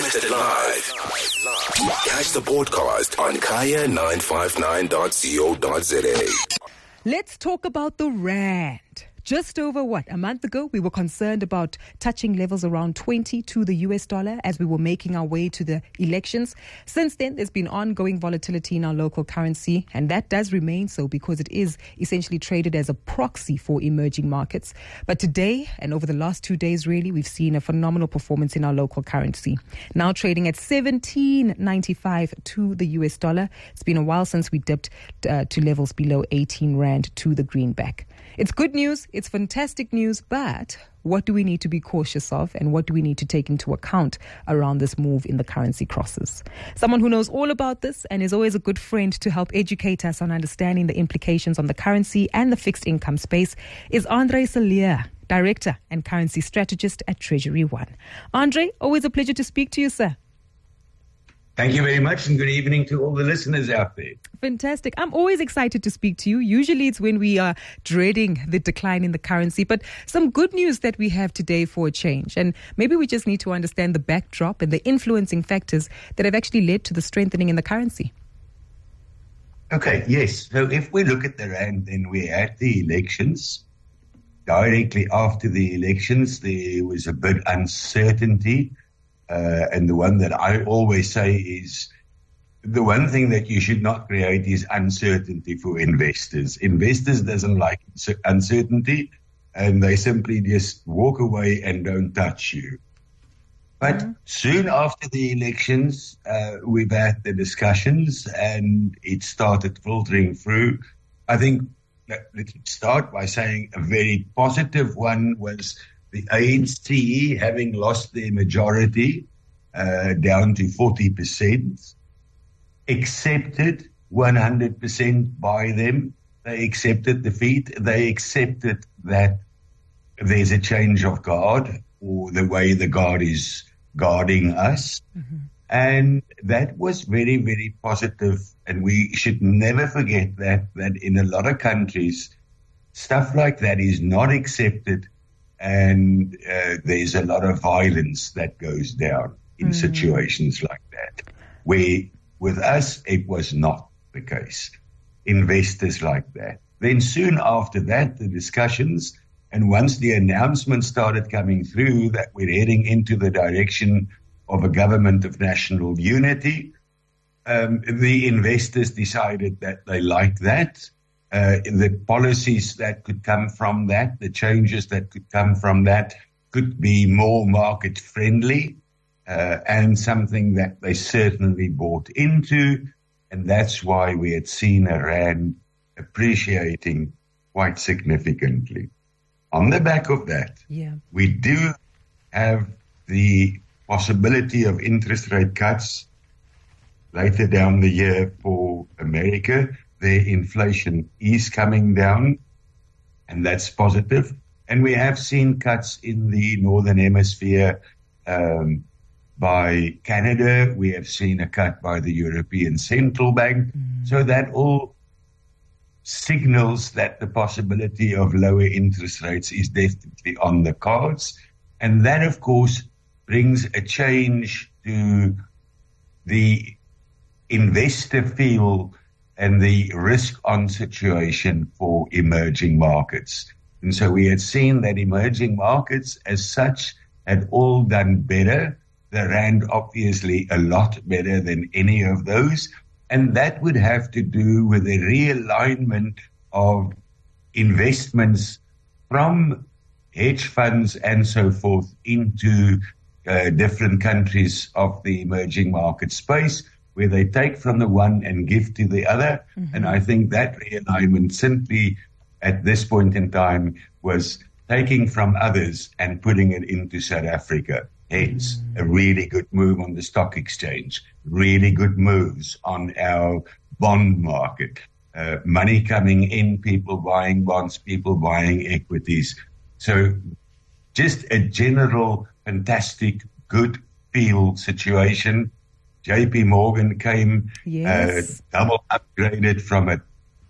Broadcasted live. Catch the podcast on kaya959.co.za. Let's talk about the rand. Just over a month ago, we were concerned about touching levels around 20 to the US dollar as we were making our way to the elections. Since then, there's been ongoing volatility in our local currency, and that does remain so because it is essentially traded as a proxy for emerging markets. But today, and over the last 2 days really, we've seen a phenomenal performance in our local currency. Now trading at 17.95 to the US dollar. It's been a while since we dipped to levels below 18 rand to the greenback. It's good news, it's fantastic news, but what do we need to be cautious of and what do we need to take into account around this move in the currency crosses? Someone who knows all about this and is always a good friend to help educate us on understanding the implications on the currency and the fixed income space is Andre Cilliers, Director and Currency Strategist at Treasury One. Andre, always a pleasure to speak to you, sir. Thank you very much, and good evening to all the listeners out there. Fantastic. I'm always excited to speak to you. Usually it's when we are dreading the decline in the currency, but some good news that we have today for a change. And maybe we just need to understand the backdrop and the influencing factors that have actually led to the strengthening in the currency. Okay, yes. So if we look at the rand, then we had the elections. Directly after the elections, there was a bit uncertainty. And the one that I always say is the one thing that you should not create is uncertainty for investors. Investors doesn't like uncertainty, and they simply just walk away and don't touch you. But soon after the elections, we've had the discussions and it started filtering through. I think let's start by saying a very positive one was the ANC, having lost their majority down to 40%, accepted 100% by them. They accepted defeat. They accepted that there's a change of guard, or the way the guard is guarding us. Mm-hmm. And that was very, very positive. And we should never forget that in a lot of countries, stuff like that is not accepted. And there's a lot of violence that goes down in situations like that. Where with us, it was not the case. Investors like that. Then soon after that, the discussions, and once the announcement started coming through that we're heading into the direction of a government of national unity, the investors decided that they like that. The policies that could come from that, the changes that could come from that could be more market friendly and something that they certainly bought into. And that's why we had seen a rand appreciating quite significantly. On the back of that, we do have the possibility of interest rate cuts later down the year for America. Their inflation is coming down, and that's positive. And we have seen cuts in the Northern Hemisphere by Canada. We have seen a cut by the European Central Bank. So that all signals that the possibility of lower interest rates is definitely on the cards. And that, of course, brings a change to the investor feel and the risk-on situation for emerging markets. And so we had seen that emerging markets as such had all done better. The rand obviously a lot better than any of those. And that would have to do with a realignment of investments from hedge funds and so forth into different countries of the emerging market space, where they take from the one and give to the other. Mm-hmm. And I think that realignment simply at this point in time was taking from others and putting it into South Africa. Hence, a really good move on the stock exchange, really good moves on our bond market, money coming in, people buying bonds, people buying equities. So just a general, fantastic, good feel situation. JP Morgan came double upgraded from a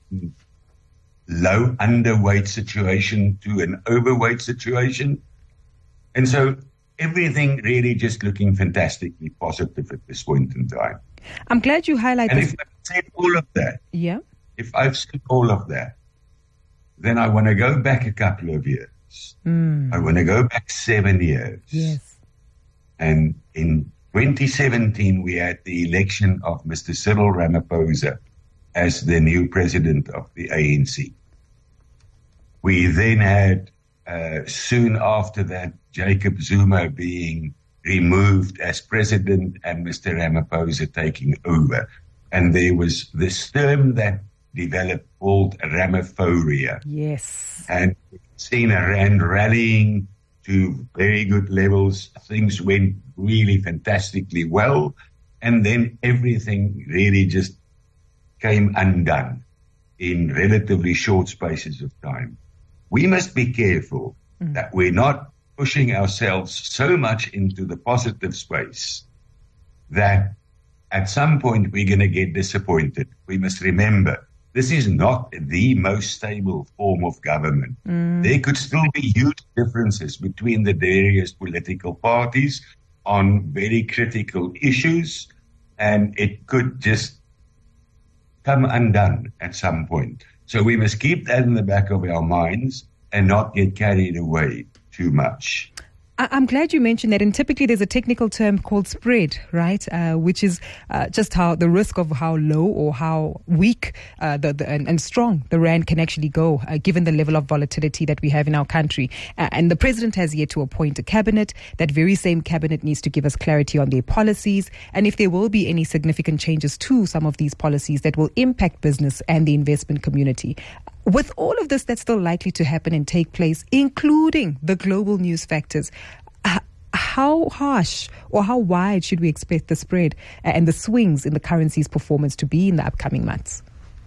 low underweight situation to an overweight situation. And so everything really just looking fantastically positive at this point in time. I'm glad you highlighted And this. if I've said all of that, Yeah. if I've said all of that, then I want to go back a couple of years. I want to go back 7 years. Yes. And in 2017, we had the election of Mr. Cyril Ramaphosa as the new president of the ANC. We then had, soon after that, Jacob Zuma being removed as president and Mr. Ramaphosa taking over. And there was this term that developed called Ramaphoria. Yes. And we've seen a rand rallying to very good levels. Things went really fantastically well. And then everything really just came undone in relatively short spaces of time. We must be careful that we're not pushing ourselves so much into the positive space that at some point we're going to get disappointed. We must remember, this is not the most stable form of government. There could still be huge differences between the various political parties on very critical issues, and it could just come undone at some point. So we must keep that in the back of our minds and not get carried away too much. I'm glad you mentioned that. And typically there's a technical term called spread, right? Which is just how the risk of how low or how weak and strong the rand can actually go, given the level of volatility that we have in our country. And the president has yet to appoint a cabinet. That very same cabinet needs to give us clarity on their policies. And if there will be any significant changes to some of these policies that will impact business and the investment community. With all of this that's still likely to happen and take place, including the global news factors, how harsh or how wide should we expect the spread and the swings in the currency's performance to be in the upcoming months?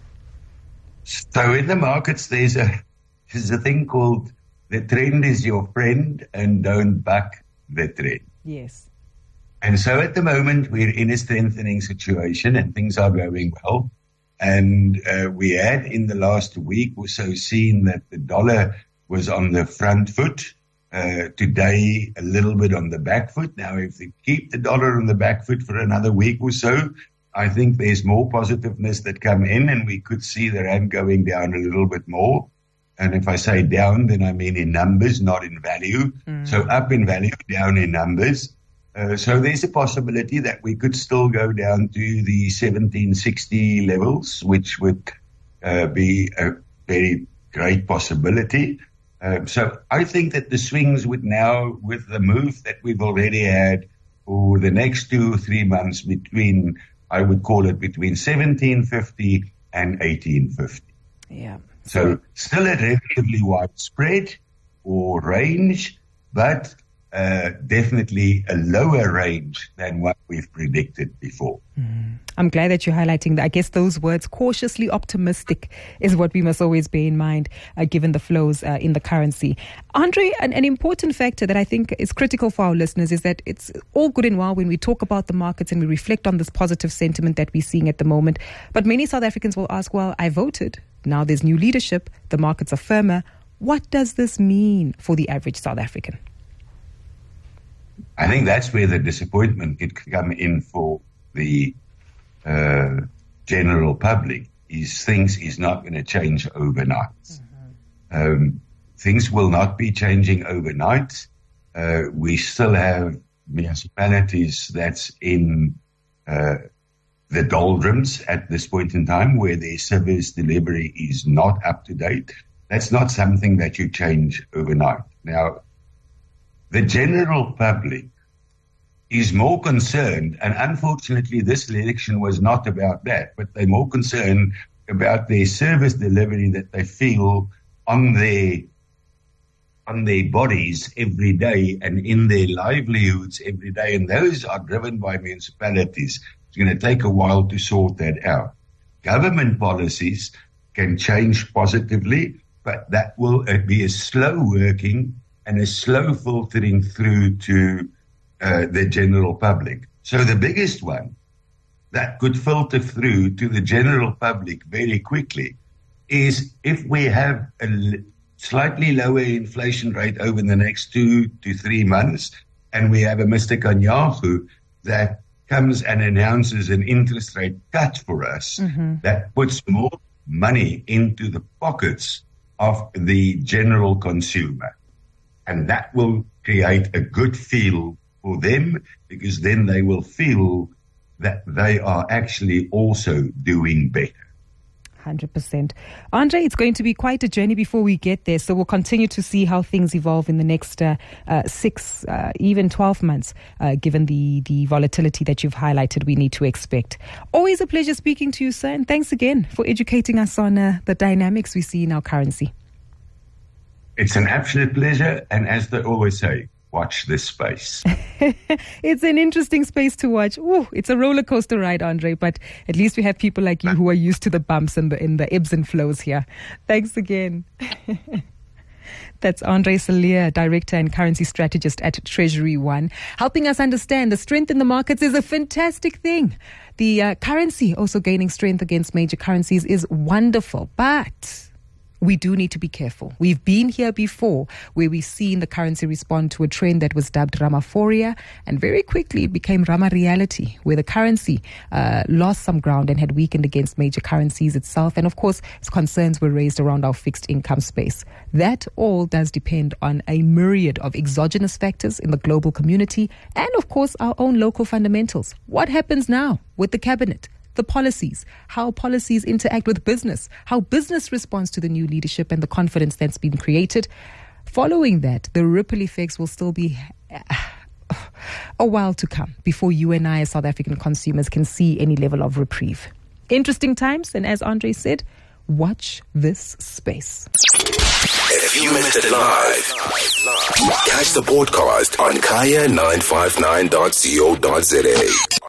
So in the markets, there's a thing called the trend is your friend and don't buck the trend. Yes. And so at the moment, we're in a strengthening situation and things are going well. And we had in the last week or so seen that the dollar was on the front foot. Today, a little bit on the back foot. Now, if they keep the dollar on the back foot for another week or so, I think there's more positiveness that come in and we could see the rand going down a little bit more. And if I say down, then I mean in numbers, not in value. So up in value, down in numbers. So there's a possibility that we could still go down to the 1760 levels, which would be a very great possibility. So I think that the swings would now, with the move that we've already had for the next 2 or 3 months between, I would call it between 1750 and 1850. Yeah. So still a relatively wide spread or range, but definitely a lower range than what we've predicted before. I'm glad that you're highlighting that. I guess those words, cautiously optimistic, is what we must always bear in mind, given the flows in the currency. Andre, an important factor that I think is critical for our listeners is that it's all good and well when we talk about the markets and we reflect on this positive sentiment that we're seeing at the moment. But many South Africans will ask, well, I voted. Now there's new leadership. The markets are firmer. What does this mean for the average South African? I think that's where the disappointment could come in for the general public. Things is not going to change overnight. Things will not be changing overnight. We still have municipalities that's in the doldrums at this point in time where their service delivery is not up to date. That's not something that you change overnight. Now, the general public is more concerned, and unfortunately this election was not about that, but they're more concerned about their service delivery that they feel on their bodies every day and in their livelihoods every day, and those are driven by municipalities. It's going to take a while to sort that out. Government policies can change positively, but that will be a slow working and a slow filtering through to the general public. So the biggest one that could filter through to the general public very quickly is if we have a slightly lower inflation rate over the next 2 to 3 months and we have a Mr. Kanyagu that comes and announces an interest rate cut for us that puts more money into the pockets of the general consumer. And that will create a good feel for them, because then they will feel that they are actually also doing better. 100%. Andre, it's going to be quite a journey before we get there. So we'll continue to see how things evolve in the next 6, even 12 months, given the volatility that you've highlighted we need to expect. Always a pleasure speaking to you, sir. And thanks again for educating us on the dynamics we see in our currency. It's an absolute pleasure. And as they always say, watch this space. It's an interesting space to watch. Ooh, it's a roller coaster ride, Andre, but at least we have people like you who are used to the bumps and the ebbs and flows here. Thanks again. That's Andre Sillier, Director and Currency Strategist at Treasury One, helping us understand the strength in the markets is a fantastic thing. The currency also gaining strength against major currencies is wonderful, but we do need to be careful. We've been here before where we've seen the currency respond to a trend that was dubbed Ramaphoria, and very quickly it became Rama reality, where the currency lost some ground and had weakened against major currencies itself. And of course, concerns were raised around our fixed income space. That all does depend on a myriad of exogenous factors in the global community and of course our own local fundamentals. What happens now with the cabinet? The policies, how policies interact with business, how business responds to the new leadership and the confidence that's been created. Following that, the ripple effects will still be a while to come before you and I as South African consumers can see any level of reprieve. Interesting times, and as Andre said, watch this space. If you missed it live, catch the podcast on kaya959.co.za.